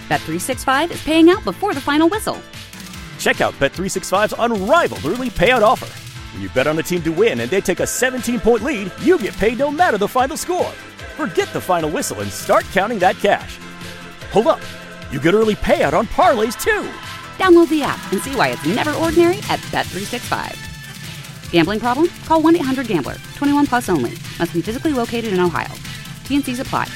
Bet365 is paying out before the final whistle. Check out Bet365's unrivaled early payout offer. When you bet on a team to win and they take a 17-point lead, you get paid no matter the final score. Forget the final whistle and start counting that cash. Hold up. You get early payout on parlays, too. Download the app and see why it's never ordinary at Bet365. Gambling problem? Call 1-800-GAMBLER. 21 plus only. Must be physically located in Ohio. T&Cs apply.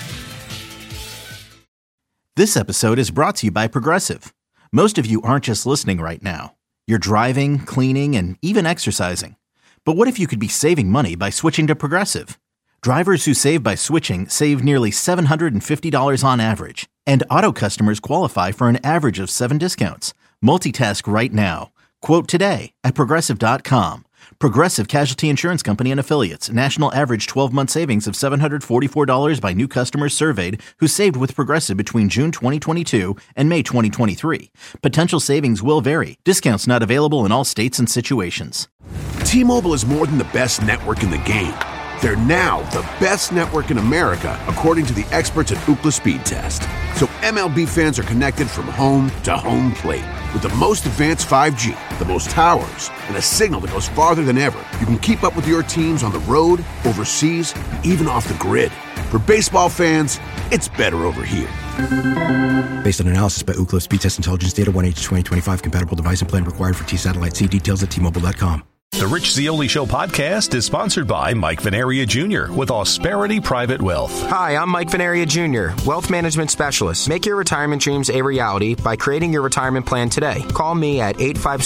This episode is brought to you by Progressive. Most of you aren't just listening right now. You're driving, cleaning, and even exercising. But what if you could be saving money by switching to Progressive? Drivers who save by switching save nearly $750 on average. And auto customers qualify for an average of 7 discounts. Multitask right now. Quote today at Progressive.com. Progressive Casualty Insurance Company and Affiliates. National average 12-month savings of $744 by new customers surveyed who saved with Progressive between June 2022 and May 2023. Potential savings will vary. Discounts not available in all states and situations. T-Mobile is more than the best network in the game. They're now the best network in America, according to the experts at Ookla Speed Test. So MLB fans are connected from home to home plate. With the most advanced 5G, the most towers, and a signal that goes farther than ever, you can keep up with your teams on the road, overseas, and even off the grid. For baseball fans, it's better over here. Based on analysis by Ookla Speed Test Intelligence Data 1H2025 compatible device and plan required for T-Satellite. See details at T-Mobile.com. The Rich Zeoli Show podcast is sponsored by Mike Venaria Jr. with Ausperity Private Wealth. Hi, I'm Mike Venaria Jr., Wealth Management Specialist. Make your retirement dreams a reality by creating your retirement plan today. Call me at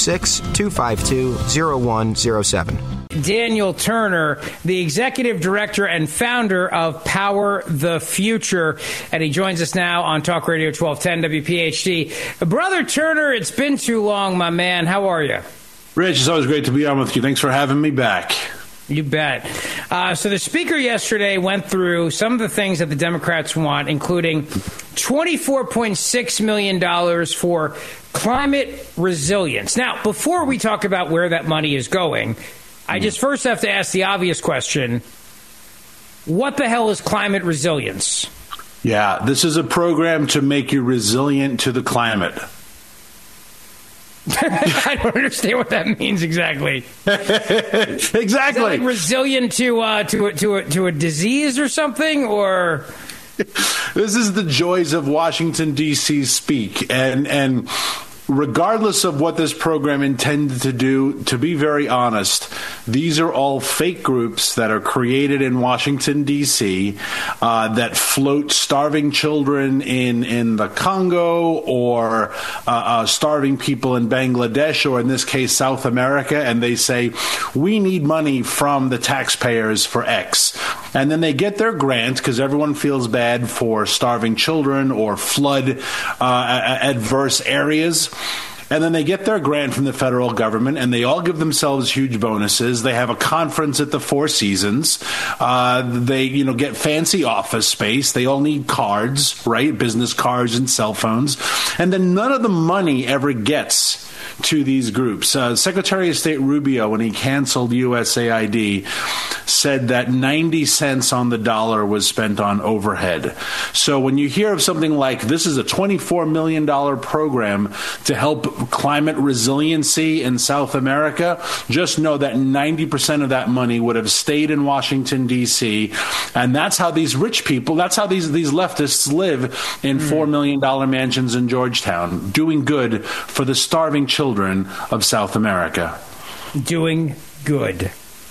856-252-0107. Daniel Turner, the executive director and founder of Power the Future, and he joins us now on Talk Radio 1210 WPHT. Brother Turner, it's been too long, my man. How are you? Rich, it's always great to be on with you. Thanks for having me back. You bet. So the speaker yesterday went through some of the things that the Democrats want, including $24.6 million for climate resilience. Now, before we talk about where that money is going, I just first have to ask the obvious question. What the hell is climate resilience? Yeah, this is a program to make you resilient to the climate. I don't understand what that means exactly. Exactly. Is that like resilient to a disease or something, or? This is the joys of Washington, D.C. speak, and regardless of what this program intended to do, to be very honest, these are all fake groups that are created in Washington, D.C., that float starving children in the Congo or starving people in Bangladesh or, in this case, South America, and they say, we need money from the taxpayers for X. And then they get their grant because everyone feels bad for starving children or flood adverse areas. And then they get their grant from the federal government, and they all give themselves huge bonuses. They have a conference at the Four Seasons. They, get fancy office space. They all need cards, right? Business cards and cell phones. And then none of the money ever gets to these groups. Secretary of State Rubio, when he canceled USAID, said that 90 cents on the dollar was spent on overhead. So when you hear of something like this is a $24 million program to help climate resiliency in South America, just know that 90% of that money would have stayed in Washington, D.C. And that's how these rich people, that's how these leftists live in $4 million mansions in Georgetown, doing good for the starving children of South America. Doing good.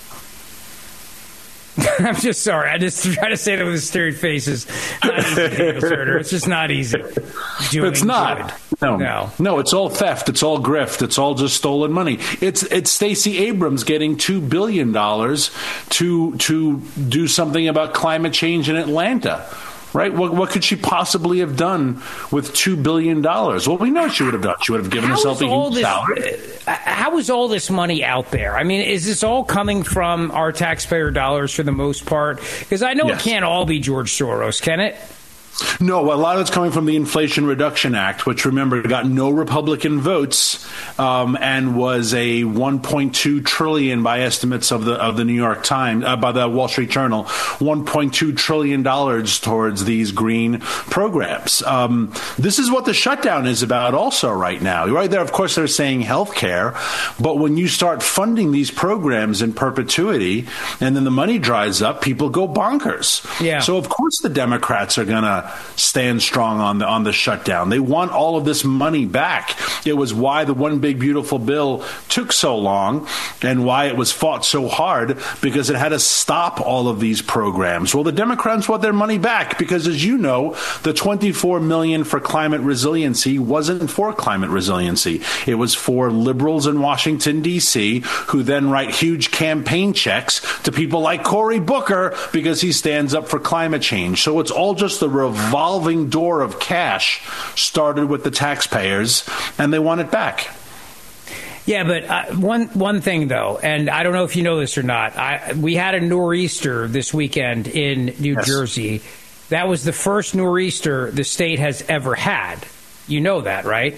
I'm just sorry. I just try to say that with a straight face. It's not easy, Turner. It's just not easy. It's not. No, it's all theft. It's all grift. It's all just stolen money. It's Stacey Abrams getting $2 billion to do something about climate change in Atlanta. Right? What could she possibly have done with $2 billion? Well, we know what she would have done. She would have given herself a huge salary. How is all this money out there? I mean, is this all coming from our taxpayer dollars for the most part? Because I know It can't all be George Soros, can it? No, a lot of it's coming from the Inflation Reduction Act, which, remember, got no Republican votes and was a $1.2 trillion, by estimates of the New York Times, by the Wall Street Journal, $1.2 trillion towards these green programs. This is what the shutdown is about also right now. Right there, of course, they're saying health care, but when you start funding these programs in perpetuity and then the money dries up, people go bonkers. Yeah. So, of course, the Democrats are going to stand strong on the shutdown. They want all of this money back. It was why the One Big Beautiful Bill took so long and why it was fought so hard, because it had to stop all of these programs. Well, the Democrats want their money back because, as you know, the $24 million for climate resiliency wasn't for climate resiliency. It was for liberals in Washington, D.C., who then write huge campaign checks to people like Cory Booker because he stands up for climate change. So it's all just the revolving door of cash started with the taxpayers, and they want it back. Yeah, but one thing, though, and I don't know if you know this or not, we had a nor'easter this weekend in New Jersey. That was the first nor'easter the state has ever had. You know that, right?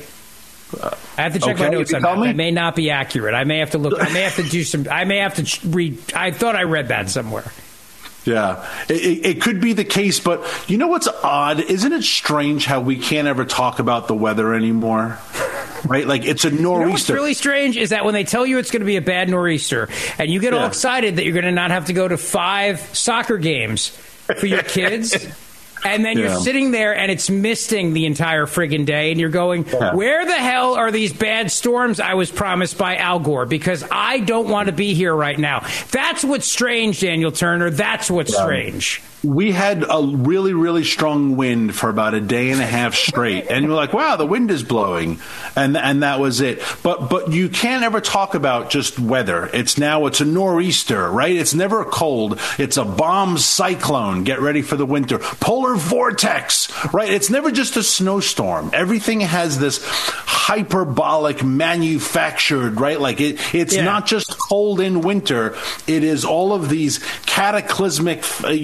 I have to check my notes on that. That may not be accurate. I may have to look. I may have to do some. I may have to read. I thought I read that somewhere. Yeah, it could be the case, but you know what's odd? Isn't it strange how we can't ever talk about the weather anymore? Right? Like, it's a nor'easter. You know what's really strange is that when they tell you it's going to be a bad nor'easter, and you get all excited that you're going to not have to go to 5 soccer games for your kids, and then you're sitting there and it's misting the entire friggin' day, and you're going, where the hell are these bad storms I was promised by Al Gore? Because I don't want to be here right now. That's what's strange, Daniel Turner. That's what's strange. We had a really, really strong wind for about a day and a half straight. And you're like, wow, the wind is blowing. And that was it. But you can't ever talk about just weather. It's a nor'easter, right? It's never cold. It's a bomb cyclone. Get ready for the winter. Polar vortex, right? It's never just a snowstorm. Everything has this hyperbolic manufactured, right? Like it's not just cold in winter. It is all of these cataclysmic,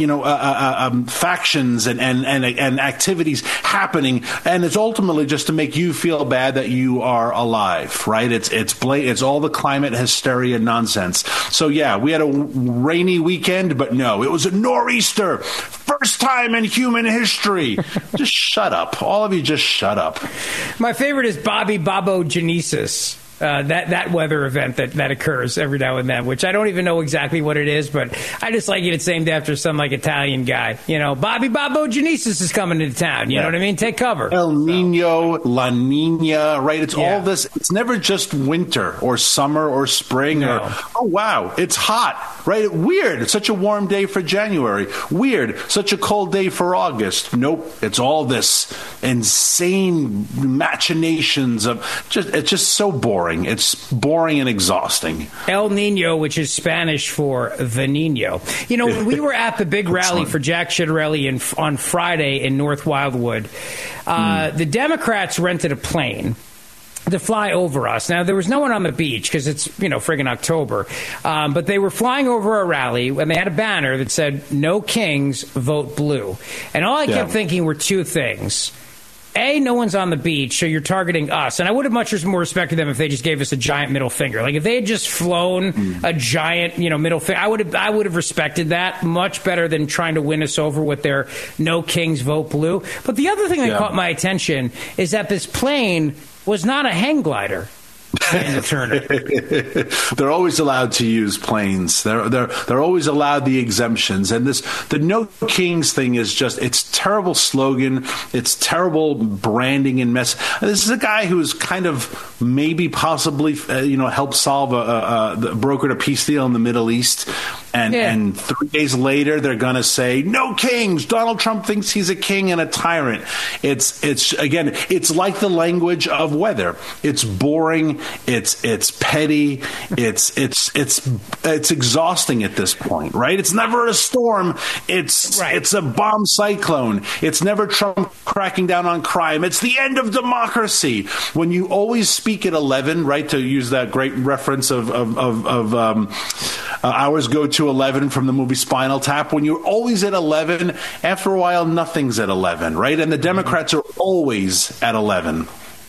factions and activities happening, and it's ultimately just to make you feel bad that you are alive, right? It's all the climate hysteria nonsense. So yeah, we had a rainy weekend, but no, it was a nor'easter, first time in human history. Just shut up, all of you. Just shut up. My favorite is Bobby Bobogenesis. That weather event that occurs every now and then, which I don't even know exactly what it is, but I just like it. It's named after some Italian guy. Bobby Bobogenesis is coming into town. You know what I mean? Take cover. El Nino, La Nina, right? It's all this. It's never just winter or summer or spring or, oh, wow, it's hot, right? Weird. It's such a warm day for January. Weird. Such a cold day for August. Nope. It's all this insane machinations of it's just so boring. It's boring and exhausting. El Nino, which is Spanish for the Nino. When we were at the big rally for Jack Ciattarelli on Friday in North Wildwood, the Democrats rented a plane to fly over us. Now, there was no one on the beach because it's, friggin' October. But they were flying over a rally, and they had a banner that said, "No Kings, vote blue." And all I kept thinking were two things. A, no one's on the beach, so you're targeting us. And I would have much more respected them if they just gave us a giant middle finger. Like, if they had just flown a giant, middle finger, I would have respected that much better than trying to win us over with their "No Kings, vote blue." But the other thing that caught my attention is that this plane was not a hang glider. They're always allowed to use planes. They're always allowed the exemptions. And the No Kings thing is it's terrible slogan. It's terrible branding and mess. This is a guy who is kind of maybe possibly helped solve brokered a peace deal in the Middle East. And 3 days later, they're going to say, "No kings." Donald Trump thinks he's a king and a tyrant. It's like the language of weather. It's boring. It's petty. It's exhausting at this point, right? It's never a storm. It's a bomb cyclone. It's never Trump cracking down on crime. It's the end of democracy. When you always speak at 11, right? To use that great reference of Ours go to 11 from the movie Spinal Tap. When you're always at 11, after a while, nothing's at 11, right? And the Democrats are always at 11.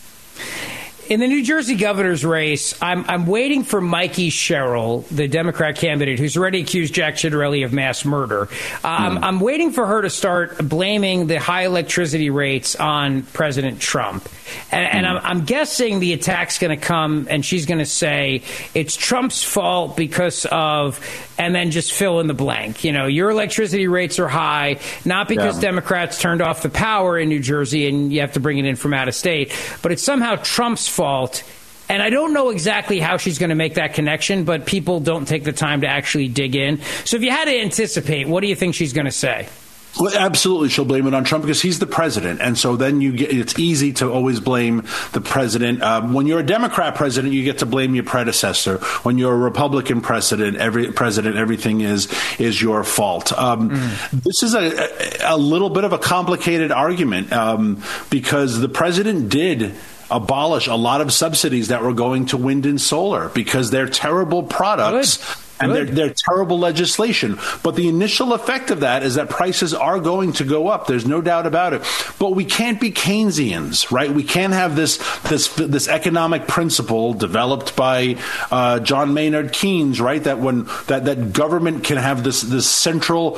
In the New Jersey governor's race, I'm waiting for Mikey Sherrill, the Democrat candidate who's already accused Jack Ciattarelli of mass murder. I'm waiting for her to start blaming the high electricity rates on President Trump. And I'm guessing the attack's going to come and she's going to say it's Trump's fault because of, and then just fill in the blank. Your electricity rates are high, not because Democrats turned off the power in New Jersey and you have to bring it in from out of state, but it's somehow Trump's fault. And I don't know exactly how she's going to make that connection, but people don't take the time to actually dig in. So if you had to anticipate, what do you think she's going to say? Well, absolutely, she'll blame it on Trump because he's the president, and so then it's easy to always blame the president. When you're a Democrat president, you get to blame your predecessor. When you're a Republican president, everything is your fault. This is a little bit of a complicated argument because the president did abolish a lot of subsidies that were going to wind and solar because they're terrible products. Good. And they're terrible legislation. But the initial effect of that is that prices are going to go up. There's no doubt about it. But we can't be Keynesians, right? We can't have this economic principle developed by John Maynard Keynes, right? That government can have this central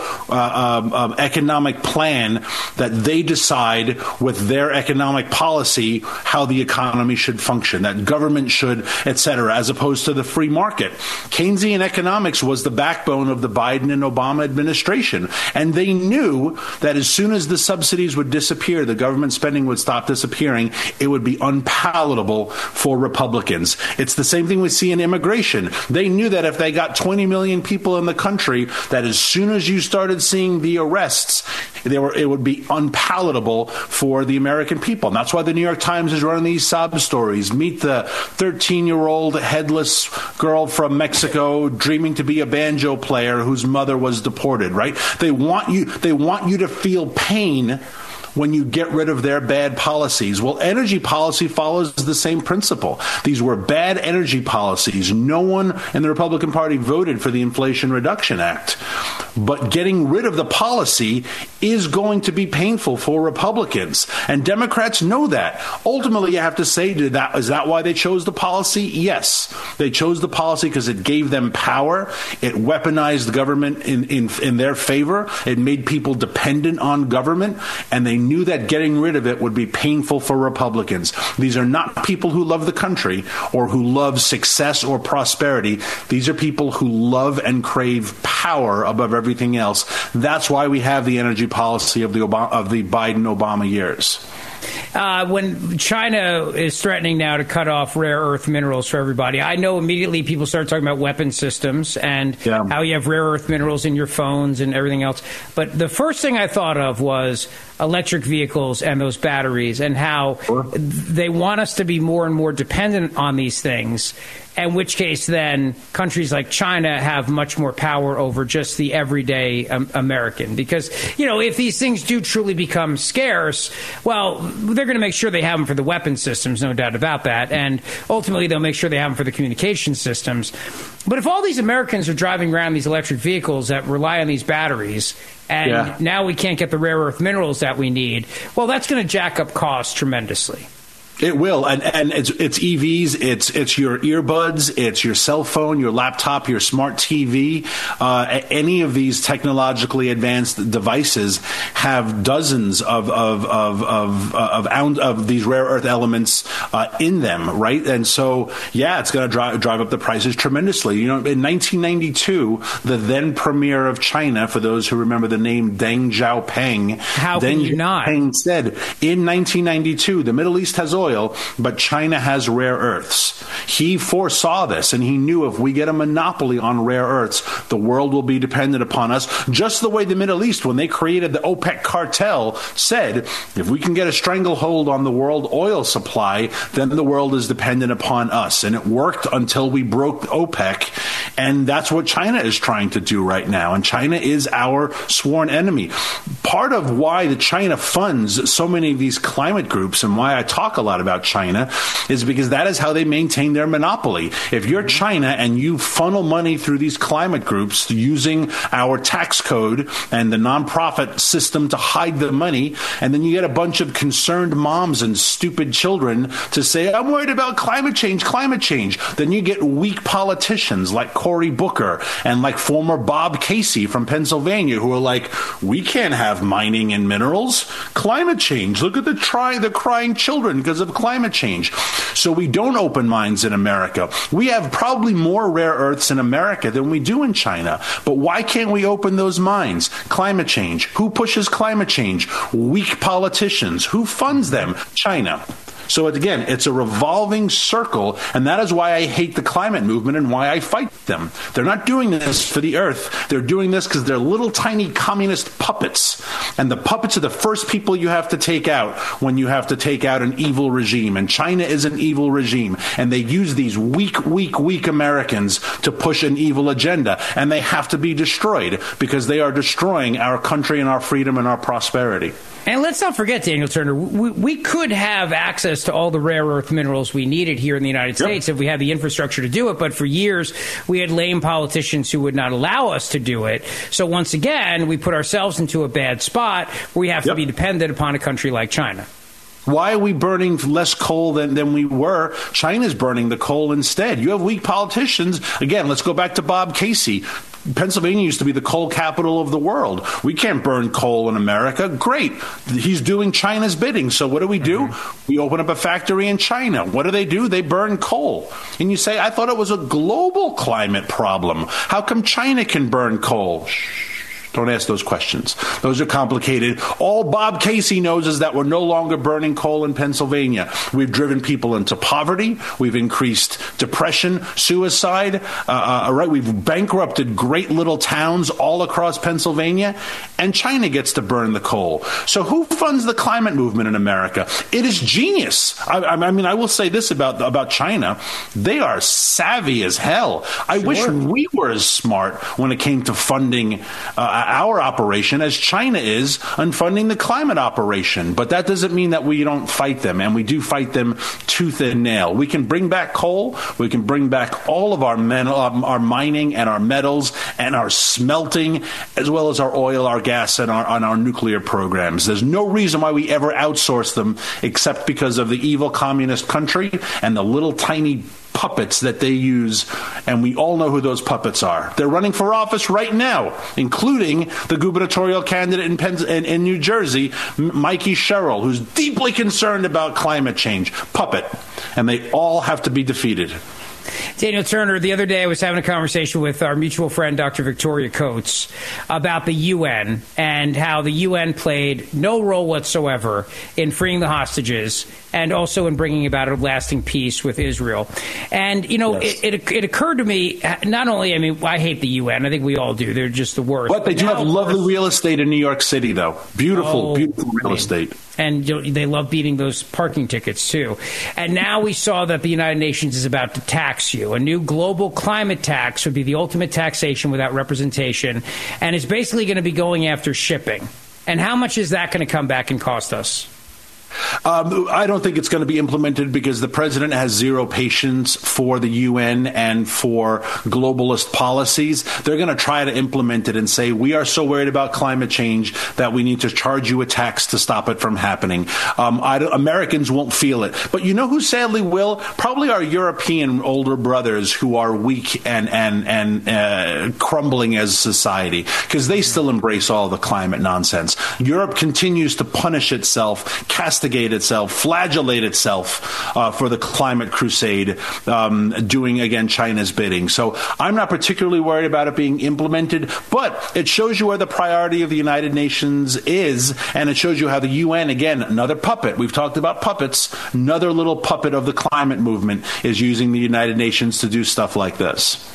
economic plan that they decide with their economic policy how the economy should function, that government should, et cetera, as opposed to the free market. Keynesian economics was the backbone of the Biden and Obama administration. And they knew that as soon as the subsidies would disappear, the government spending would stop disappearing, it would be unpalatable for Republicans. It's the same thing we see in immigration. They knew that if they got 20 million people in the country, that as soon as you started seeing the arrests, it would be unpalatable for the American people. And that's why the New York Times is running these sob stories. Meet the 13-year-old headless girl from Mexico dreaming to be a banjo player whose mother was deported, right? They want you to feel pain when you get rid of their bad policies. Well, energy policy follows the same principle. These were bad energy policies. No one in the Republican Party voted for the Inflation Reduction Act. But getting rid of the policy is going to be painful for Republicans. And Democrats know that. Ultimately, you have to say, is that why they chose the policy? Yes. They chose the policy because it gave them power. It weaponized the government in their favor. It made people dependent on government. And they knew that getting rid of it would be painful for Republicans. These are not people who love the country or who love success or prosperity. These are people who love and crave power above everything else. That's why we have the energy policy of the Biden-Obama years. When China is threatening now to cut off rare earth minerals for everybody, I know immediately people start talking about weapon systems and how you have rare earth minerals in your phones and everything else. But the first thing I thought of was electric vehicles and those batteries and how they want us to be more and more dependent on these things. In which case, then, countries like China have much more power over just the everyday American. Because, if these things do truly become scarce, well, they're going to make sure they have them for the weapon systems, no doubt about that. And ultimately, they'll make sure they have them for the communication systems. But if all these Americans are driving around these electric vehicles that rely on these batteries, and now we can't get the rare earth minerals that we need, well, that's going to jack up costs tremendously. It will, and it's EVs, it's your earbuds, it's your cell phone, your laptop, your smart TV. Any of these technologically advanced devices have dozens of these rare earth elements in them, right? And so, it's going to drive up the prices tremendously. In 1992, the then premier of China, for those who remember the name Deng Xiaoping, Xiaoping said in 1992, the Middle East has oil, but China has rare earths. He foresaw this, and he knew if we get a monopoly on rare earths, the world will be dependent upon us, just the way the Middle East, when they created the OPEC cartel, said, if we can get a stranglehold on the world oil supply, then the world is dependent upon us. And it worked until we broke OPEC, and that's what China is trying to do right now. And China is our sworn enemy. Part of why the China funds so many of these climate groups and why I talk a lot lot about China is because that is how they maintain their monopoly. If you're China and you funnel money through these climate groups using our tax code and the nonprofit system to hide the money, and then you get a bunch of concerned moms and stupid children to say, I'm worried about climate change, then you get weak politicians like Cory Booker and like former Bob Casey from Pennsylvania who are like, we can't have mining and minerals. Climate change. Look at the crying children because of climate change. So we don't open mines in America. We have probably more rare earths in America than we do in China. But why can't we open those mines? Climate change. Who pushes climate change? Weak politicians. Who funds them? China. So again, it's a revolving circle, and that is why I hate the climate movement and why I fight them. They're not doing this for the earth. They're doing this because they're little tiny communist puppets. And the puppets are the first people you have to take out when you have to take out an evil regime. And China is an evil regime. And they use these weak Americans to push an evil agenda. And they have to be destroyed because they are destroying our country and our freedom and our prosperity. And let's not forget, Daniel Turner, we could have access to all the rare earth minerals we needed here in the United States if we had the infrastructure to do it. But for years, we had lame politicians who would not allow us to do it. So once again, we put ourselves into a bad spot where we have to be dependent upon a country like China. Why are we burning less coal than we were? China's burning the coal instead. You have weak politicians. Again, let's go back to Bob Casey. Pennsylvania used to be the coal capital of the world. We can't burn coal in America. Great. He's doing China's bidding. So what do? We open up a factory in China. What do? They burn coal. And you say, I thought it was a global climate problem. How come China can burn coal? Don't ask those questions. Those are complicated. All Bob Casey knows is that we're no longer burning coal in Pennsylvania. We've driven people into poverty. We've increased depression, suicide. We've bankrupted great little towns all across Pennsylvania. And China gets to burn the coal. So who funds the climate movement in America? It is genius. I mean, I will say this about China. They are savvy as hell. I wish we were as smart when it came to funding our operation as China is on funding the climate operation. But that doesn't mean that we don't fight them, and we do fight them tooth and nail. We can bring back coal. We can bring back all of our mining and our metals and our smelting, as well as our oil, our gas, and our nuclear programs. There's no reason why we ever outsource them except because of the evil communist country and the little tiny puppets that they use, and we all know who those puppets are. They're running for office right now, including the gubernatorial candidate in New Jersey, Mikey Sherrill, who's deeply concerned about climate change. Puppet. And they all have to be defeated. Daniel Turner, the other day I was having a conversation with our mutual friend, Dr. Victoria Coates, about the UN and how the UN played no role whatsoever in freeing the hostages and also in bringing about a lasting peace with Israel. And, you know, it occurred to me, not only, I mean, I hate the UN. I think we all do. They're just the worst. But they do have lovely real estate in New York City, though. Beautiful real estate. And they love beating those parking tickets, too. And now we saw that the United Nations is about to tax you. A new global climate tax would be the ultimate taxation without representation. And it's basically going to be going after shipping. And how much is that going to come back and cost us? I don't think it's going to be implemented because the president has zero patience for the UN and for globalist policies. They're going to try to implement it and say, we are so worried about climate change that we need to charge you a tax to stop it from happening. Americans won't feel it. But you know who sadly will? Probably our European older brothers who are weak and crumbling as a society, because they still embrace all the climate nonsense. Europe continues to punish itself, castigate itself, flagellate itself for the climate crusade, doing, again, China's bidding. So I'm not particularly worried about it being implemented, but it shows you where the priority of the United Nations is, and it shows you how the UN, again, another puppet. We've talked about puppets. Another little puppet of the climate movement is using the United Nations to do stuff like this.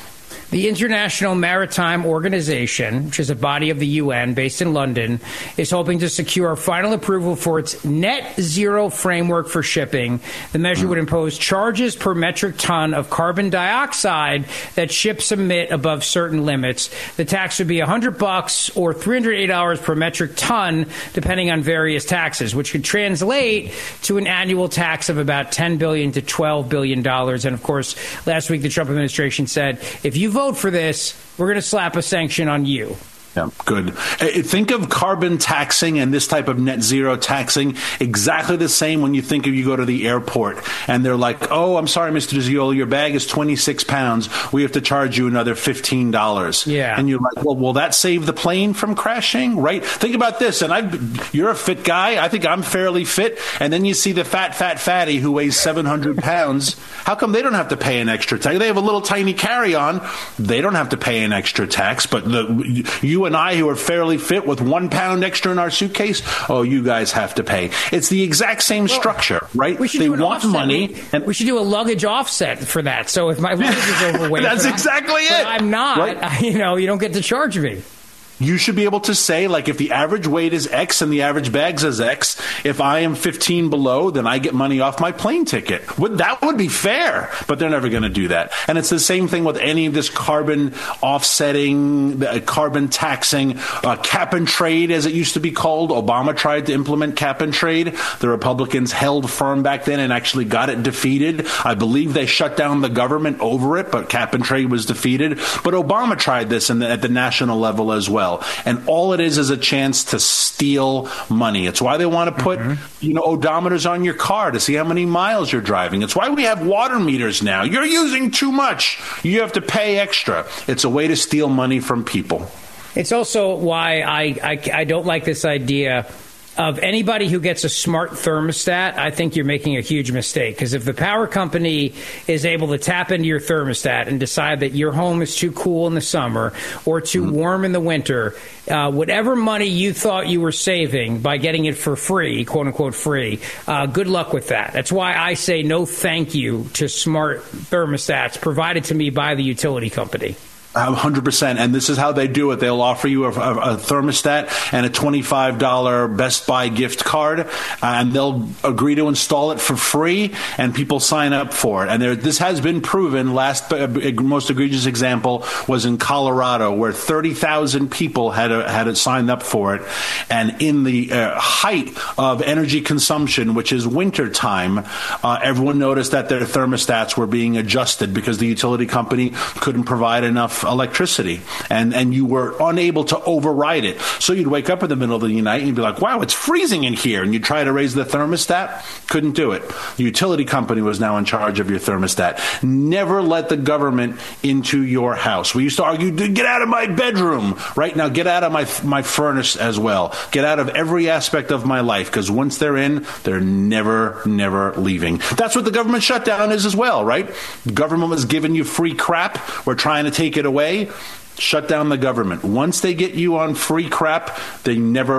The International Maritime Organization, which is a body of the UN based in London, is hoping to secure final approval for its net zero framework for shipping. The measure would impose charges per metric ton of carbon dioxide that ships emit above certain limits. The tax would be $100 or $308 per metric ton, depending on various taxes, which could translate to an annual tax of about $10 billion to $12 billion. And of course, last week the Trump administration said, if you vote for this, we're going to slap a sanction on you. Yeah, good. Think of carbon taxing and this type of net zero taxing exactly the same when you think of you go to the airport and they're like, oh, I'm sorry, Mr. DeZiola, your bag is 26 pounds. We have to charge you another $15. Yeah. And you're like, well, will that save the plane from crashing? Right? Think about this. And you're a fit guy. I think I'm fairly fit. And then you see the fatty who weighs 700 pounds. How come they don't have to pay an extra tax? They have a little tiny carry-on. They don't have to pay an extra tax. But you and I, who are fairly fit with 1 pound extra in our suitcase, oh, you guys have to pay. It's the exact same structure, right? They want money. And we should do a luggage offset for that. So if my luggage is overweight, that's exactly it. I'm not, right? you don't get to charge me. You should be able to say, like, if the average weight is X and the average bags is X, if I am 15 below, then I get money off my plane ticket. That would be fair, but they're never going to do that. And it's the same thing with any of this carbon offsetting, carbon taxing, cap and trade, as it used to be called. Obama tried to implement cap and trade. The Republicans held firm back then and actually got it defeated. I believe they shut down the government over it, but cap and trade was defeated. But Obama tried this at the national level as well. And all it is a chance to steal money. It's why they want to put, odometers on your car to see how many miles you're driving. It's why we have water meters now. You're using too much. You have to pay extra. It's a way to steal money from people. It's also why I don't like this idea of anybody who gets a smart thermostat. I think you're making a huge mistake, because if the power company is able to tap into your thermostat and decide that your home is too cool in the summer or too warm in the winter, whatever money you thought you were saving by getting it for free, quote unquote free, good luck with that. That's why I say no thank you to smart thermostats provided to me by the utility company. 100%. And this is how they do it. They'll offer you a thermostat and a $25 Best Buy gift card, and they'll agree to install it for free, and people sign up for it. And this has been proven. Last most egregious example was in Colorado, where 30,000 people had signed up for it. And in the height of energy consumption, which is winter time, everyone noticed that their thermostats were being adjusted because the utility company couldn't provide enough electricity, and you were unable to override it. So you'd wake up in the middle of the night and you'd be like, wow, it's freezing in here. And you'd try to raise the thermostat. Couldn't do it. The utility company was now in charge of your thermostat. Never let the government into your house. We used to argue, get out of my bedroom. Right now, get out of my furnace as well. Get out of every aspect of my life, because once they're in, they're never leaving. That's what the government shutdown is as well, right? The government was giving you free crap. We're trying to take it away. Shut down the government. Once they get you on free crap, it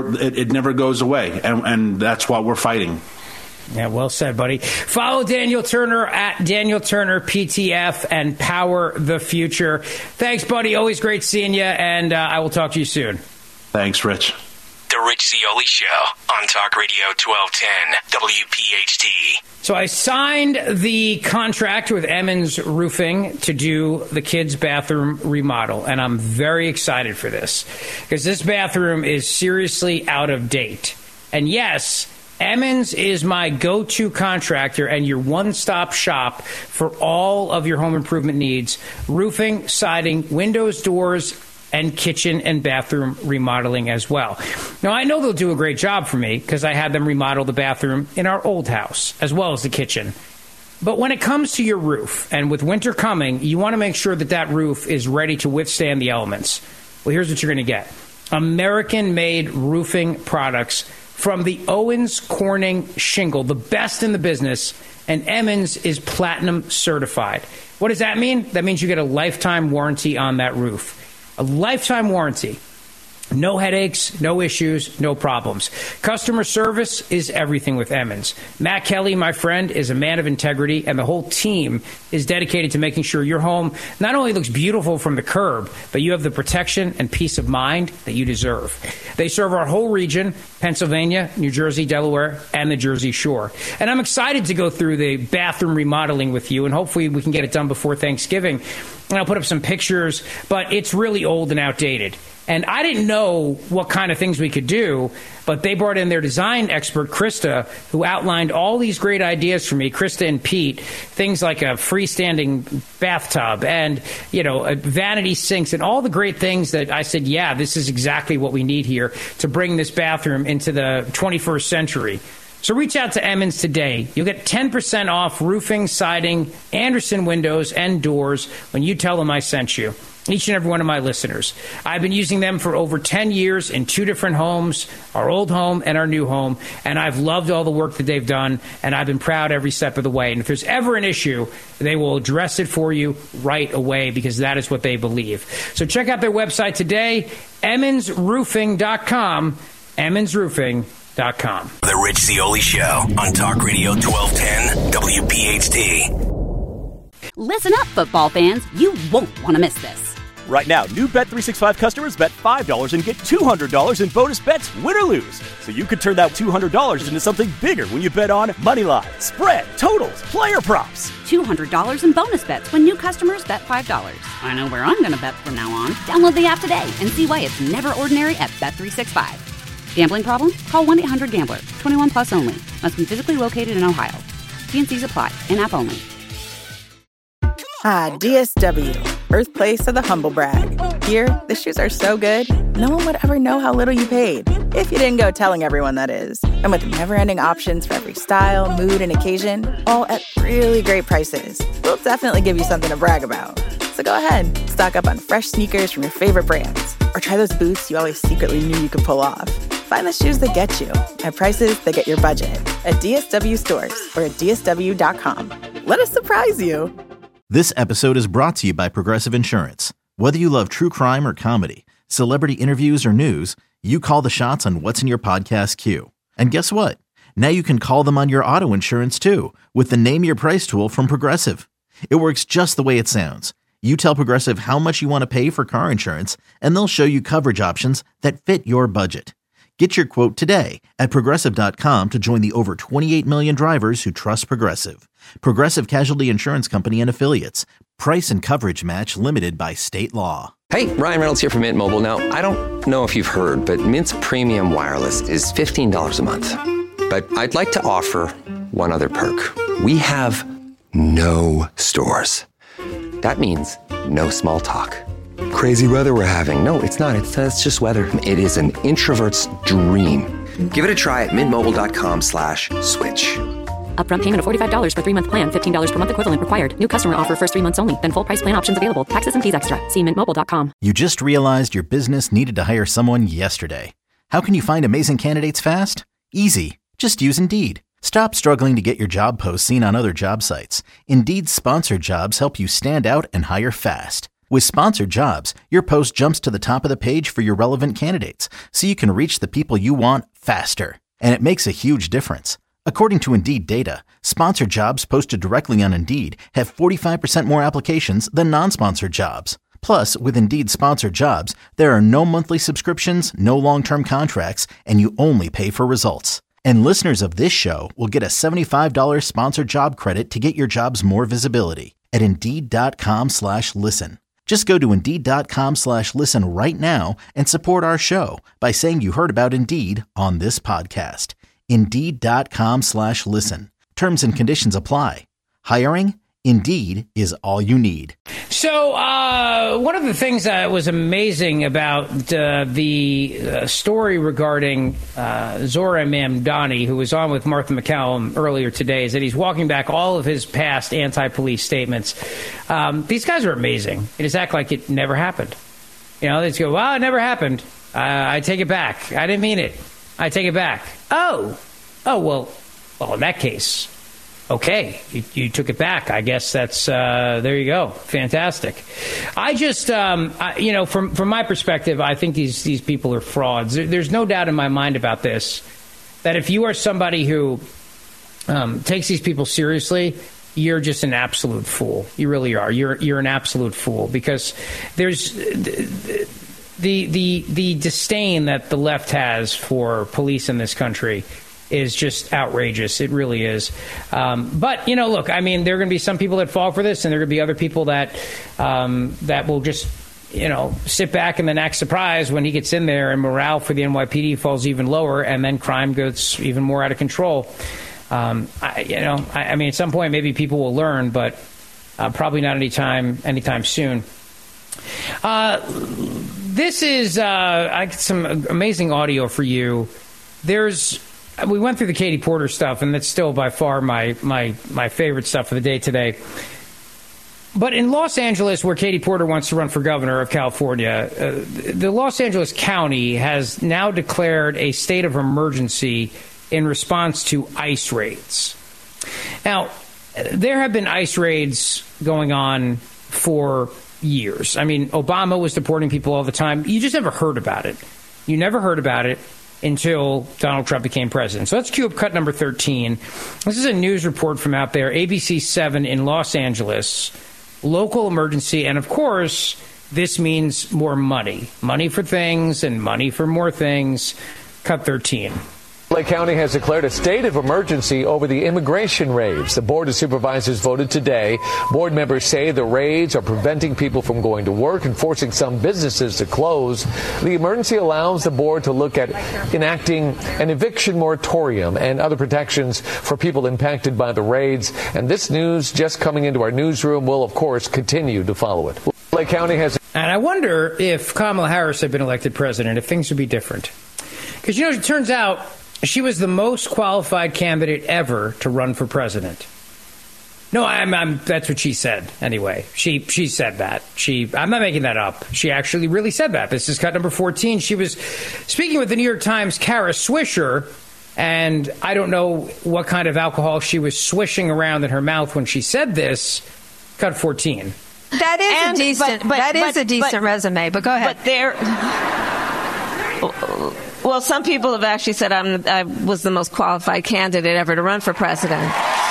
never goes away, and that's what we're fighting. Yeah, well said, buddy. Follow Daniel Turner at Daniel Turner PTF and Power the Future. Thanks, buddy. Always great seeing you, and I will talk to you soon. Thanks, Rich. The Rich Zeoli Show on Talk Radio 1210 WPHT. So I signed the contract with Emmons Roofing to do the kids' bathroom remodel, and I'm very excited for this, because this bathroom is seriously out of date. And yes, Emmons is my go-to contractor and your one-stop shop for all of your home improvement needs: roofing, siding, windows, doors, and kitchen and bathroom remodeling as well. Now, I know they'll do a great job for me, because I had them remodel the bathroom in our old house, as well as the kitchen. But when it comes to your roof, and with winter coming, you want to make sure that that roof is ready to withstand the elements. Well, here's what you're going to get: American-made roofing products from the Owens Corning shingle, the best in the business, and Emmons is platinum certified. What does that mean? That means you get a lifetime warranty on that roof. A lifetime warranty. No headaches, no issues, no problems. Customer service is everything with Emmons. Matt Kelly, my friend, is a man of integrity, and the whole team is dedicated to making sure your home not only looks beautiful from the curb, but you have the protection and peace of mind that you deserve. They serve our whole region, Pennsylvania, New Jersey, Delaware, and the Jersey Shore. And I'm excited to go through the bathroom remodeling with you, and hopefully we can get it done before Thanksgiving. And I'll put up some pictures, but it's really old and outdated. And I didn't know what kind of things we could do, but they brought in their design expert, Krista, who outlined all these great ideas for me, Krista and Pete, things like a freestanding bathtub and, vanity sinks and all the great things that I said, yeah, this is exactly what we need here to bring this bathroom into the 21st century. So reach out to Emmons today. You'll get 10% off roofing, siding, Anderson windows, and doors when you tell them I sent you. Each and every one of my listeners. I've been using them for over 10 years in 2 different homes, our old home and our new home, and I've loved all the work that they've done, and I've been proud every step of the way. And if there's ever an issue, they will address it for you right away because that is what they believe. So check out their website today, EmmonsRoofing.com, EmmonsRoofing.com. The Rich Zeoli Show on Talk Radio 1210 WPHT. Listen up, football fans. You won't want to miss this. Right now, new Bet365 customers bet $5 and get $200 in bonus bets, win or lose. So you could turn that $200 into something bigger when you bet on moneyline, spread, totals, player props. $200 in bonus bets when new customers bet $5. I know where I'm going to bet from now on. Download the app today and see why it's never ordinary at Bet365. Gambling problem? Call 1-800-GAMBLER. 21 plus only. Must be physically located in Ohio. T&Cs apply. In-app only. Ah, DSW, birthplace of the humble brag. Here, the shoes are so good, no one would ever know how little you paid. If you didn't go telling everyone, that is. And with never-ending options for every style, mood, and occasion, all at really great prices, we'll definitely give you something to brag about. So go ahead, stock up on fresh sneakers from your favorite brands, or try those boots you always secretly knew you could pull off. Find the shoes that get you at prices that get your budget at DSW stores or at DSW.com. Let us surprise you. This episode is brought to you by Progressive Insurance. Whether you love true crime or comedy, celebrity interviews or news, you call the shots on what's in your podcast queue. And guess what? Now you can call them on your auto insurance too with the Name Your Price tool from Progressive. It works just the way it sounds. You tell Progressive how much you want to pay for car insurance, and they'll show you coverage options that fit your budget. Get your quote today at Progressive.com to join the over 28 million drivers who trust Progressive. Progressive Casualty Insurance Company and Affiliates. Price and coverage match limited by state law. Hey, Ryan Reynolds here from Mint Mobile. Now, I don't know if you've heard, but Mint's premium wireless is $15 a month. But I'd like to offer one other perk. We have no stores. That means no small talk. Crazy weather we're having. No, it's not. It's just weather. It is an introvert's dream. Give it a try at mintmobile.com/switch. Upfront payment of $45 for 3-month plan. $15 per month equivalent required. New customer offer first 3 months only. Then full price plan options available. Taxes and fees extra. See mintmobile.com. You just realized your business needed to hire someone yesterday. How can you find amazing candidates fast? Easy. Just use Indeed. Stop struggling to get your job posts seen on other job sites. Indeed's sponsored jobs help you stand out and hire fast. With sponsored jobs, your post jumps to the top of the page for your relevant candidates, so you can reach the people you want faster. And it makes a huge difference. According to Indeed data, sponsored jobs posted directly on Indeed have 45% more applications than non-sponsored jobs. Plus, with Indeed sponsored jobs, there are no monthly subscriptions, no long-term contracts, and you only pay for results. And listeners of this show will get a $75 sponsored job credit to get your jobs more visibility at Indeed.com/listen. Just go to Indeed.com/listen right now and support our show by saying you heard about Indeed on this podcast. Indeed.com/listen. Terms and conditions apply. Hiring? Indeed is all you need. So one of the things that was amazing about the story regarding Zohran Mamdani, who was on with Martha McCallum earlier today, is that he's walking back all of his past anti-police statements. These guys are amazing. They just act like it never happened. You know, they just go, well, it never happened. I take it back. I didn't mean it. I take it back. Oh, well, in that case, Okay, you took it back. I guess that's there you go. Fantastic. I just, from my perspective, I think these people are frauds. There's no doubt in my mind about this, that if you are somebody who takes these people seriously, you're just an absolute fool. You really are. You're an absolute fool, because there's the disdain that the left has for police in this country is just outrageous. It really is. But, look, I mean, there are going to be some people that fall for this, and there are going to be other people that will just, sit back and then act surprised when he gets in there and morale for the NYPD falls even lower, and then crime goes even more out of control. I mean, at some point, maybe people will learn, but probably not anytime soon. This is I got some amazing audio for you. We went through the Katie Porter stuff, and that's still by far my favorite stuff of the day today. But in Los Angeles, where Katie Porter wants to run for governor of California, the Los Angeles County has now declared a state of emergency in response to ICE raids. Now, there have been ICE raids going on for years. I mean, Obama was deporting people all the time. You just never heard about it. You never heard about it until Donald Trump became president. So let's cue up cut number 13. This is a news report from out there, ABC 7 in Los Angeles, local emergency. And of course, this means more money. Money for things and money for more things. Cut 13. LA County has declared a state of emergency over the immigration raids. The Board of Supervisors voted today. Board members say the raids are preventing people from going to work and forcing some businesses to close. The emergency allows the board to look at enacting an eviction moratorium and other protections for people impacted by the raids. And this news just coming into our newsroom will, of course, continue to follow it. LA County has... And I wonder if Kamala Harris had been elected president, if things would be different. Because, it turns out she was the most qualified candidate ever to run for president. No, that's what she said. Anyway, she said that. I'm not making that up. She actually really said that. This is cut number 14. She was speaking with the New York Times' Kara Swisher, and I don't know what kind of alcohol she was swishing around in her mouth when she said this. Cut 14. That is a decent resume. But go ahead. But there. Well, some people have actually said I was the most qualified candidate ever to run for president.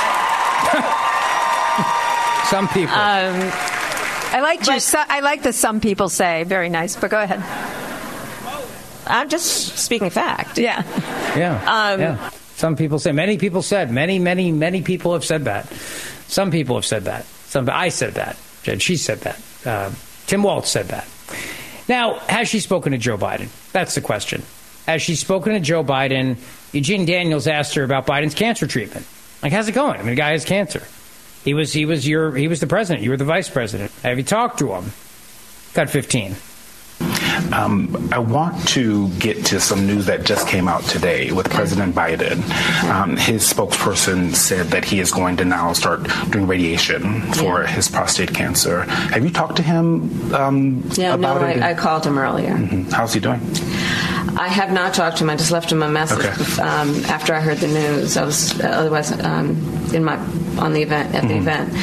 Some people. I like the some people say. Very nice. But go ahead. I'm just speaking fact. Yeah. Yeah. Some people say. Many people said. Many people have said that. Some people have said that. I said that. She said that. Tim Walz said that. Now, has she spoken to Joe Biden? That's the question. Has she spoken to Joe Biden? Eugene Daniels asked her about Biden's cancer treatment. Like, how's it going? I mean, the guy has cancer. He was the president. You were the vice president. Have you talked to him? Cut 15. I want to get to some news that just came out today with President Biden. His spokesperson said that he is going to now start doing radiation for his prostate cancer. Have you talked to him about it? I called him earlier. Mm-hmm. How's he doing? I have not talked to him. I just left him a message after I heard the news. I was otherwise on the event at the event.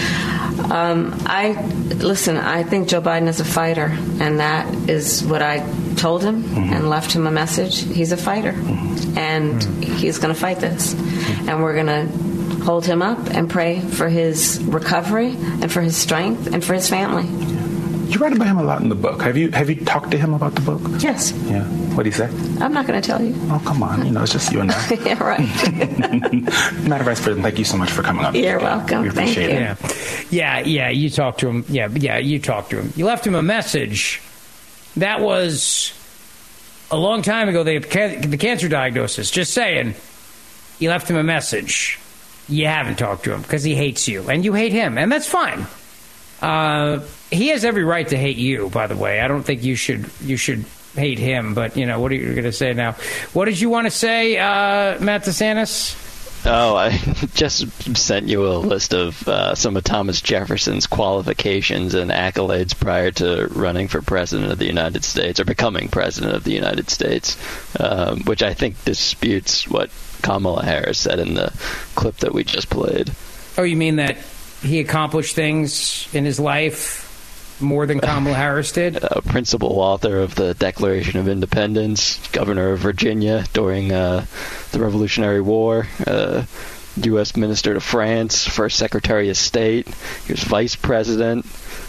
I think Joe Biden is a fighter, and that is what I told him and left him a message. He's a fighter, and he's going to fight this, and we're going to hold him up and pray for his recovery and for his strength and for his family. You write about him a lot in the book. Have you talked to him about the book? Yes. Yeah. What did he say? I'm not going to tell you. Oh, come on. It's just you and I. Yeah, right. Madam Vice President, thank you so much for coming up. You're welcome. We appreciate it. Yeah, you talked to him. Yeah, you talked to him. You left him a message. That was a long time ago, the cancer diagnosis. Just saying. You left him a message. You haven't talked to him because he hates you, and you hate him, and that's fine. He has every right to hate you, by the way. I don't think you should hate him, but, what are you going to say now? What did you want to say, Matt DeSantis? Oh, I just sent you a list of some of Thomas Jefferson's qualifications and accolades prior to running for president of the United States, or becoming president of the United States, which I think disputes what Kamala Harris said in the clip that we just played. Oh, you mean that he accomplished things in his life more than Kamala Harris did? Principal author of the Declaration of Independence, governor of Virginia during the Revolutionary War, U.S. Minister to France, first Secretary of State. He was vice president.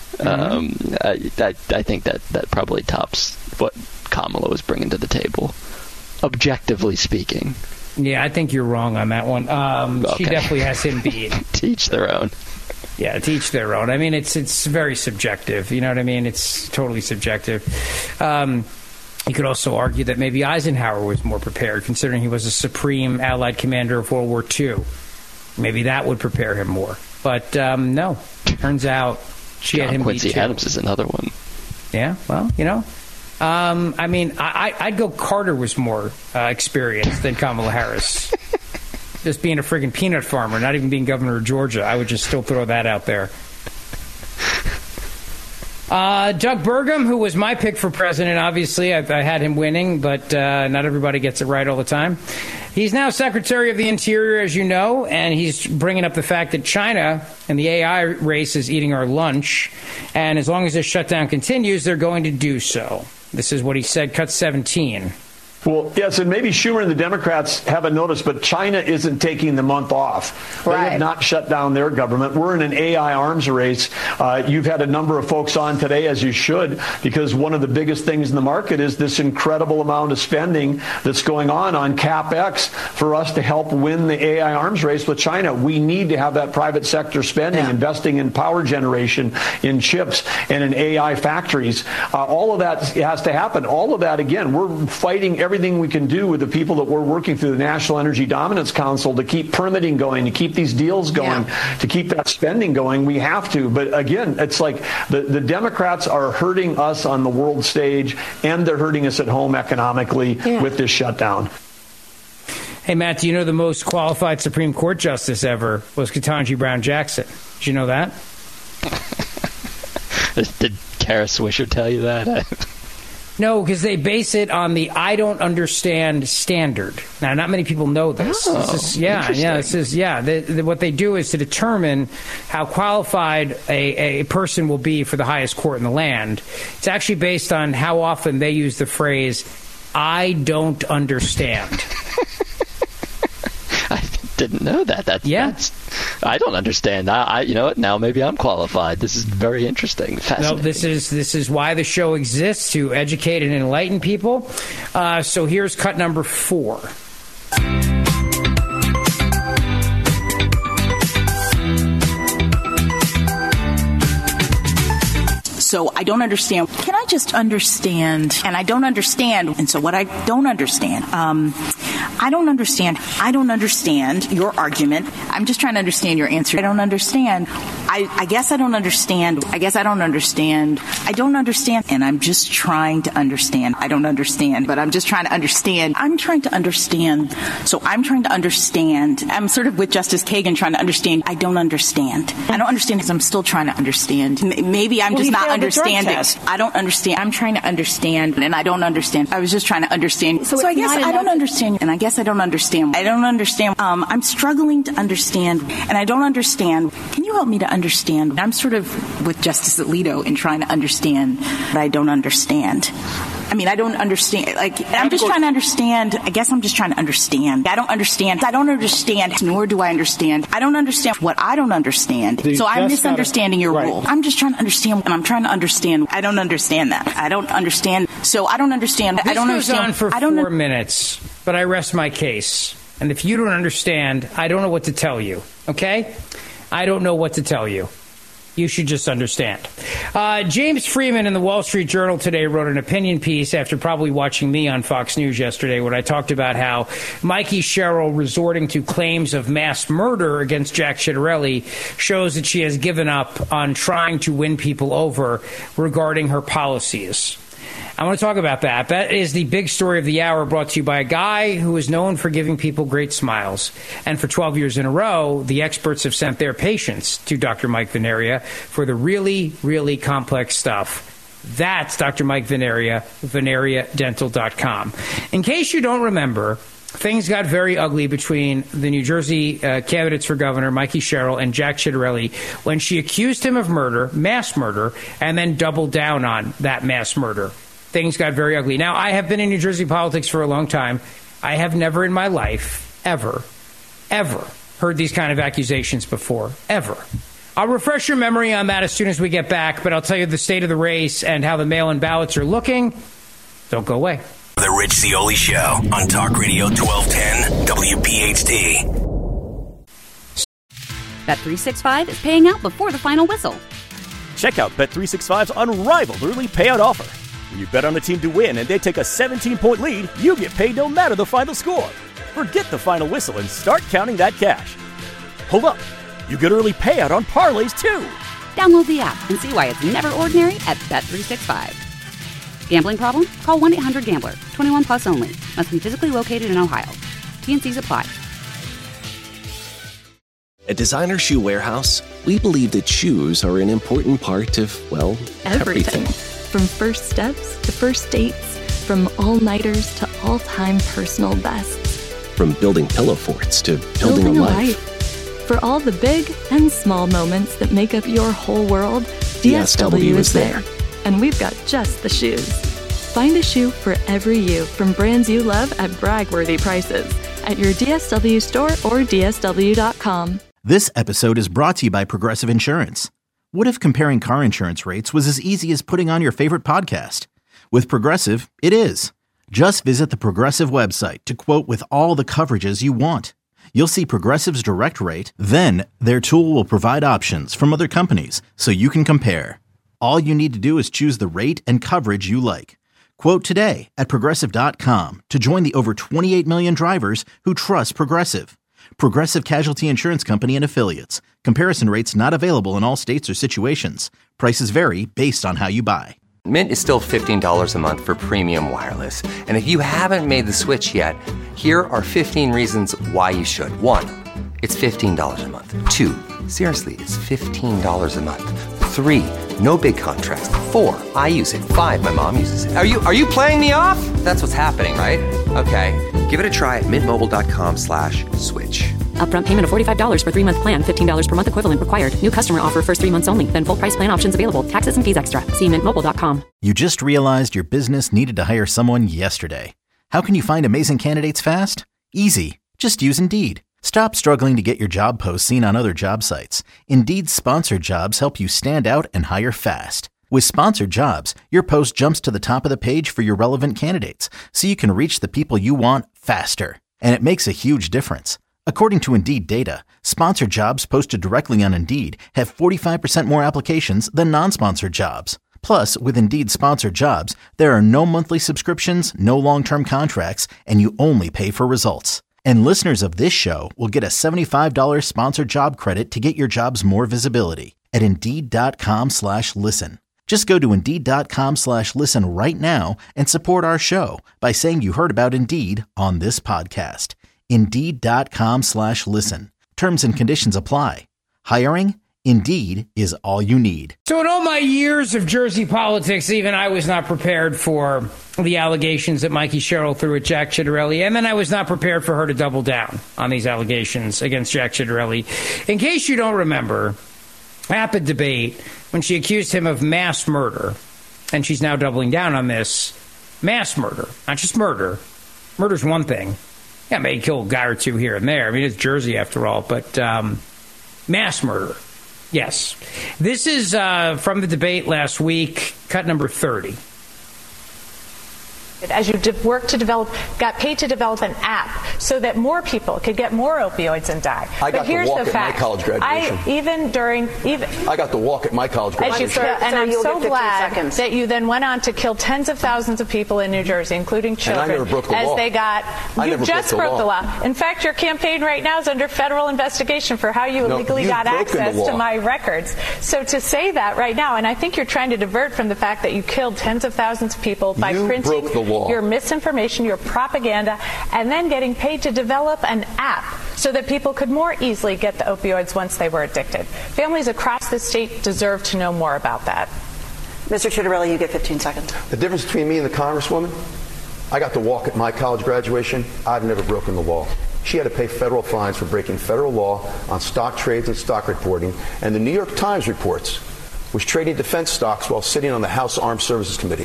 I think that probably tops what Kamala was bringing to the table, objectively speaking. Yeah, I think you're wrong on that one. She definitely has him beat. Teach their own. Yeah, to each their own. I mean, it's very subjective. You know what I mean? It's totally subjective. You could also argue that maybe Eisenhower was more prepared, considering he was a supreme Allied commander of World War II. Maybe that would prepare him more. But no, turns out she had him Quincy beat too. Adams is another one. Yeah, well, you know. I mean, I'd go Carter was more experienced than Kamala Harris. Just being a friggin' peanut farmer, not even being governor of Georgia. I would just still throw that out there. Doug Burgum, who was my pick for president, obviously. I had him winning, but not everybody gets it right all the time. He's now Secretary of the Interior, as you know, and he's bringing up the fact that China and the AI race is eating our lunch. And as long as this shutdown continues, they're going to do so. This is what he said, cut 17. Well, yes, and maybe Schumer and the Democrats haven't noticed, but China isn't taking the month off. Right. They have not shut down their government. We're in an AI arms race. You've had a number of folks on today, as you should, because one of the biggest things in the market is this incredible amount of spending that's going on CapEx for us to help win the AI arms race with China. We need to have that private sector spending, investing in power generation, in chips, and in AI factories. All of that has to happen. All of that, again, we're fighting everything we can do with the people that we're working through the National Energy Dominance Council to keep permitting going, to keep these deals going, to keep that spending going. We have to. But again, it's like the Democrats are hurting us on the world stage, and they're hurting us at home economically with this shutdown. Hey, Matt, do you know the most qualified Supreme Court justice ever was Ketanji Brown Jackson? Did you know that? Did Kara Swisher tell you that? No, because they base it on the I don't understand standard. Now, not many people know this. Oh, what they do is to determine how qualified a person will be for the highest court in the land. It's actually based on how often they use the phrase, I don't understand. I didn't know that. That's, I don't understand. You know what? Now maybe I'm qualified. This is very interesting. Fascinating. No, this is why the show exists, to educate and enlighten people. So here's cut number 4. So I don't understand. Can I just understand? And I don't understand. And so what I don't understand, I don't understand. I don't understand your argument. I'm just trying to understand your answer. I don't understand. I guess I don't understand. I guess I don't understand. I don't understand. And I'm just trying to understand. I don't understand, but I'm just trying to understand. I'm trying to understand. So I'm trying to understand. I'm sort of with Justice Kagan trying to understand. I don't understand. I don't understand because I'm still trying to understand. Maybe I'm just not understanding. I don't understand. I'm trying to understand, and I don't understand. I was just trying to understand. So I guess I don't understand, and I guess I don't understand. I don't understand. I'm struggling to understand, and I don't understand. Can you help me to understand? I'm sort of with Justice Alito in trying to understand, but I don't understand. I mean, I don't understand. I'm just trying to understand. I guess I'm just trying to understand. I don't understand. I don't understand, nor do I understand. I don't understand what I don't understand. So I'm misunderstanding your rule. I'm just trying to understand, and I'm trying to understand. I don't understand that. I don't understand. So I don't understand. I don't understand. This goes on for 4 minutes, but I rest my case. And if you don't understand, I don't know what to tell you. Okay? I don't know what to tell you. You should just understand. James Freeman in the Wall Street Journal today wrote an opinion piece after probably watching me on Fox News yesterday, when I talked about how Mikey Sherrill resorting to claims of mass murder against Jack Ciattarelli shows that she has given up on trying to win people over regarding her policies. I want to talk about that. That is the big story of the hour, brought to you by a guy who is known for giving people great smiles. And for 12 years in a row, the experts have sent their patients to Dr. Mike Veneria for the really, really complex stuff. That's Dr. Mike Veneria, VeneriaDental.com. In case you don't remember, things got very ugly between the New Jersey candidates for governor, Mikey Sherrill, and Jack Ciattarelli, when she accused him of murder, mass murder, and then doubled down on that mass murder. Things got very ugly. Now, I have been in New Jersey politics for a long time. I have never in my life, ever heard these kind of accusations before. Ever. I'll refresh your memory on that as soon as we get back, but I'll tell you the state of the race and how the mail-in ballots are looking. Don't go away. The Rich Zeoli Show on Talk Radio 1210 WPHT. Bet365 is paying out before the final whistle. Check out Bet365's unrivaled early payout offer. When you bet on a team to win and they take a 17-point lead, you get paid no matter the final score. Forget the final whistle and start counting that cash. Hold up. You get early payout on parlays, too. Download the app and see why it's never ordinary at Bet365. Gambling problem? Call 1-800-GAMBLER. 21 plus only. Must be physically located in Ohio. T&Cs apply. At Designer Shoe Warehouse, we believe that shoes are an important part of, well, everything. From first steps to first dates, from all-nighters to all-time personal bests. From building pillow forts to building a life. For all the big and small moments that make up your whole world, DSW is there. And we've got just the shoes. Find a shoe for every you from brands you love at brag-worthy prices at your DSW store or DSW.com. This episode is brought to you by Progressive Insurance. What if comparing car insurance rates was as easy as putting on your favorite podcast? With Progressive, it is. Just visit the Progressive website to quote with all the coverages you want. You'll see Progressive's direct rate, then their tool will provide options from other companies so you can compare. All you need to do is choose the rate and coverage you like. Quote today at Progressive.com to join the over 28 million drivers who trust Progressive. Progressive Casualty Insurance Company and Affiliates. Comparison rates not available in all states or situations. Prices vary based on how you buy. Mint is still $15 a month for premium wireless. And if you haven't made the switch yet, here are 15 reasons why you should. 1, it's $15 a month. 2, seriously, it's $15 a month. 3, no big contracts. 4, I use it. 5, my mom uses it. Are you playing me off? That's what's happening, right? Okay, give it a try at mintmobile.com/switch. Upfront payment of $45 for 3-month plan, $15 per month equivalent required. New customer offer first 3 months only. Then full price plan options available. Taxes and fees extra. See mintmobile.com. You just realized your business needed to hire someone yesterday. How can you find amazing candidates fast? Easy. Just use Indeed. Stop struggling to get your job posts seen on other job sites. Indeed's sponsored jobs help you stand out and hire fast. With sponsored jobs, your post jumps to the top of the page for your relevant candidates, so you can reach the people you want faster. And it makes a huge difference. According to Indeed data, sponsored jobs posted directly on Indeed have 45% more applications than non-sponsored jobs. Plus, with Indeed sponsored jobs, there are no monthly subscriptions, no long-term contracts, and you only pay for results. And listeners of this show will get a $75 sponsored job credit to get your jobs more visibility at Indeed.com/listen. Just go to Indeed.com/listen right now and support our show by saying you heard about Indeed on this podcast. Indeed.com/listen. Terms and conditions apply. Hiring? Indeed is all you need. So in all my years of Jersey politics, even I was not prepared for the allegations that Mikey Sherrill threw at Jack Ciattarelli, and then I was not prepared for her to double down on these allegations against Jack Ciattarelli. In case you don't remember, at the debate, when she accused him of mass murder, and she's now doubling down on this, mass murder, not just murder. Murder's one thing. Yeah, maybe kill a guy or two here and there. I mean, it's Jersey after all, but mass murder. Yes. This is from the debate last week, cut number 30. As you got paid to develop an app so that more people could get more opioids and die. I got to walk at my college graduation. I got to walk at my college graduation. And I'm so glad that you then went on to kill tens of thousands of people in New Jersey, including children. And I never broke the law. You just broke the law. In fact, your campaign right now is under federal investigation for how you illegally got access to my records. So to say that right now, and I think you're trying to divert from the fact that you killed tens of thousands of people by printing your misinformation, your propaganda, and then getting paid to develop an app so that people could more easily get the opioids once they were addicted. Families across the state deserve to know more about that. Mr. Ciattarelli, you get 15 seconds. The difference between me and the Congresswoman I got to walk at my college graduation. I've never broken the law. She had to pay federal fines for breaking federal law on stock trades and stock reporting. And the New York Times reports was trading defense stocks while sitting on the House Armed Services Committee.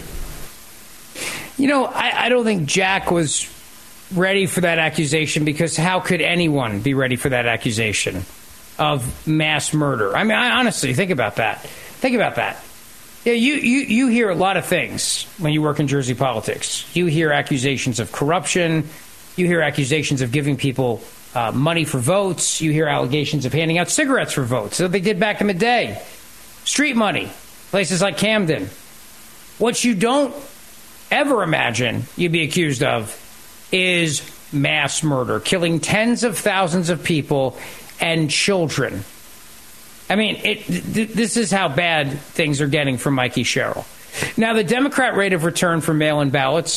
You know, I don't think Jack was ready for that accusation, because how could anyone be ready for that accusation of mass murder? I mean, honestly, think about that. Think about that. Yeah, you hear a lot of things when you work in Jersey politics. You hear accusations of corruption. You hear accusations of giving people money for votes. You hear allegations of handing out cigarettes for votes. So they did back in the day. Street money, places like Camden. What you don't ever imagine you'd be accused of is mass murder, killing tens of thousands of people and children. I mean, this is how bad things are getting for Mikey Sherrill. Now, the Democrat rate of return for mail-in ballots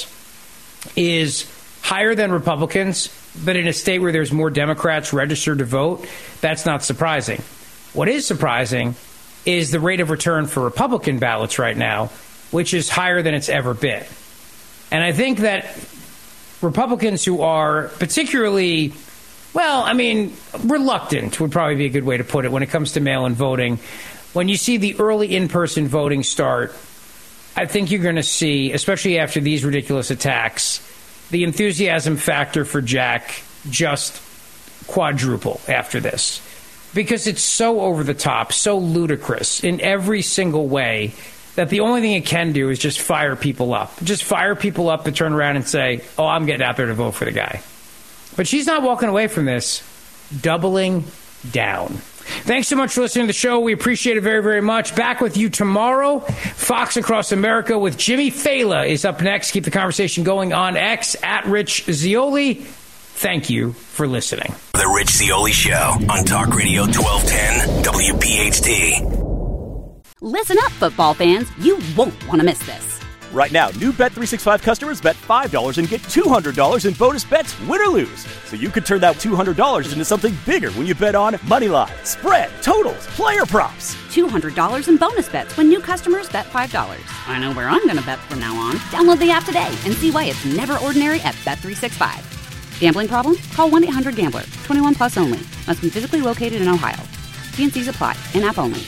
is higher than Republicans, but in a state where there's more Democrats registered to vote, that's not surprising. What is surprising is the rate of return for Republican ballots right now, which is higher than it's ever been. And I think that Republicans who are particularly, well, I mean, reluctant would probably be a good way to put it when it comes to mail-in voting. When you see the early in-person voting start, I think you're going to see, especially after these ridiculous attacks, the enthusiasm factor for Jack just quadruple after this. Because it's so over the top, so ludicrous in every single way, that the only thing it can do is just fire people up. Just fire people up to turn around and say, oh, I'm getting out there to vote for the guy. But she's not walking away from this, doubling down. Thanks so much for listening to the show. We appreciate it very, very much. Back with you tomorrow. Fox Across America with Jimmy Fallon is up next. Keep the conversation going on X at Rich Zeoli. Thank you for listening. The Rich Zeoli Show on Talk Radio 1210 WPHT. Listen up, football fans. You won't want to miss this. Right now, new Bet365 customers bet $5 and get $200 in bonus bets, win or lose. So you could turn that $200 into something bigger when you bet on moneyline, spread, totals, player props. $200 in bonus bets when new customers bet $5. I know where I'm going to bet from now on. Download the app today and see why it's never ordinary at Bet365. Gambling problem? Call 1-800-GAMBLER. 21 plus only. Must be physically located in Ohio. T&Cs apply. In-app only.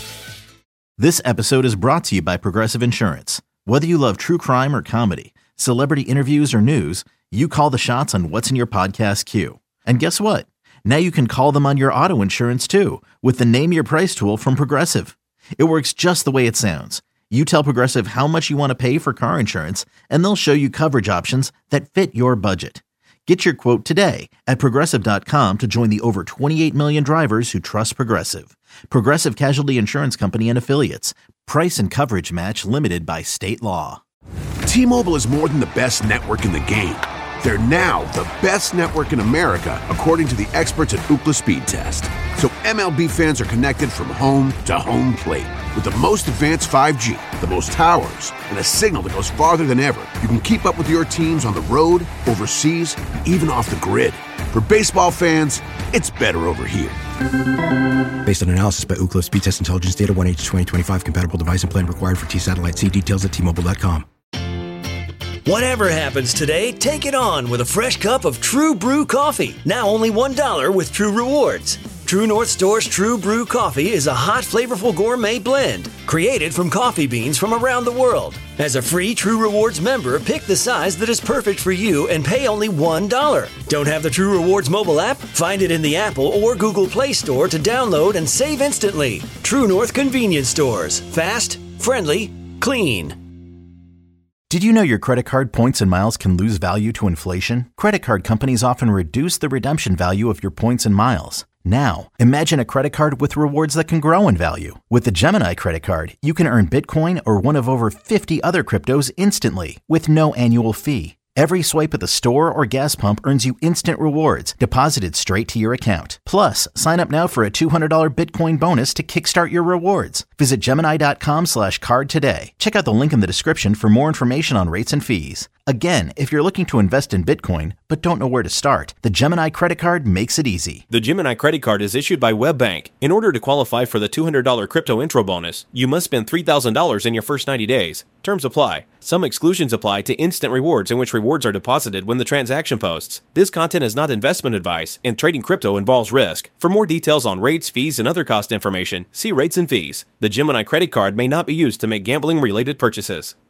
This episode is brought to you by Progressive Insurance. Whether you love true crime or comedy, celebrity interviews or news, you call the shots on what's in your podcast queue. And guess what? Now you can call them on your auto insurance too with the Name Your Price tool from Progressive. It works just the way it sounds. You tell Progressive how much you want to pay for car insurance, and they'll show you coverage options that fit your budget. Get your quote today at Progressive.com to join the over 28 million drivers who trust Progressive. Progressive Casualty Insurance Company and Affiliates. Price and coverage match limited by state law. T-Mobile is more than the best network in the game. They're now the best network in America, according to the experts at Ookla Speed Test. So MLB fans are connected from home to home plate. With the most advanced 5G, the most towers, and a signal that goes farther than ever, you can keep up with your teams on the road, overseas, and even off the grid. For baseball fans, it's better over here. Based on analysis by Ookla Speed Test Intelligence Data, 1H2025 compatible device and plan required for T-Satellite. See details at T-Mobile.com. Whatever happens today, take it on with a fresh cup of True Brew coffee. Now only $1 with True Rewards. True North Store's True Brew coffee is a hot, flavorful gourmet blend created from coffee beans from around the world. As a free True Rewards member, pick the size that is perfect for you and pay only $1. Don't have the True Rewards mobile app? Find it in the Apple or Google Play Store to download and save instantly. True North Convenience Stores. Fast, friendly, clean. Did you know your credit card points and miles can lose value to inflation? Credit card companies often reduce the redemption value of your points and miles. Now, imagine a credit card with rewards that can grow in value. With the Gemini credit card, you can earn Bitcoin or one of over 50 other cryptos instantly with no annual fee. Every swipe at the store or gas pump earns you instant rewards deposited straight to your account. Plus, sign up now for a $200 Bitcoin bonus to kickstart your rewards. Visit Gemini.com/card today. Check out the link in the description for more information on rates and fees. Again, if you're looking to invest in Bitcoin but don't know where to start, the Gemini Credit Card makes it easy. The Gemini Credit Card is issued by WebBank. In order to qualify for the $200 crypto intro bonus, you must spend $3,000 in your first 90 days. Terms apply. Some exclusions apply to instant rewards in which rewards are deposited when the transaction posts. This content is not investment advice, and trading crypto involves risk. For more details on rates, fees, and other cost information, see rates and fees. The Gemini Credit Card may not be used to make gambling-related purchases.